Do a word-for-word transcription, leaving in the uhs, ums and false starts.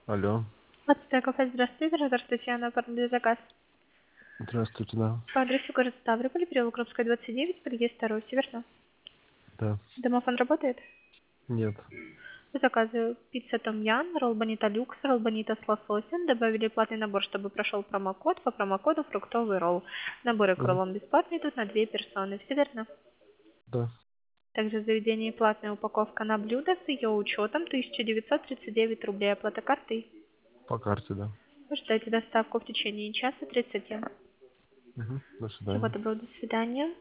Алло. Мацтея кафе, здравствуйте, оператор Татьяна, оформили заказ. Здравствуйте, да. По адресу город Ставрополь, переулок Крупская, двадцать девять, подъезд второй, северно. Да. Домофон работает? Нет. По заказу пицца Том Ян, ролл бонита люкс, ролл бонита с лососем. Добавили платный набор, чтобы прошел промокод. По промокоду фруктовый ролл. Наборы к Мгм. роллам бесплатные, тут на две персоны. Все верно? Да. Также в заведении платная упаковка на блюдо с ее учетом тысяча девятьсот тридцать девять рублей. Оплата картой. По карте, да. Вы ждете доставку в течение часа тридцати. Угу. До Всего свидания. доброго, до свидания.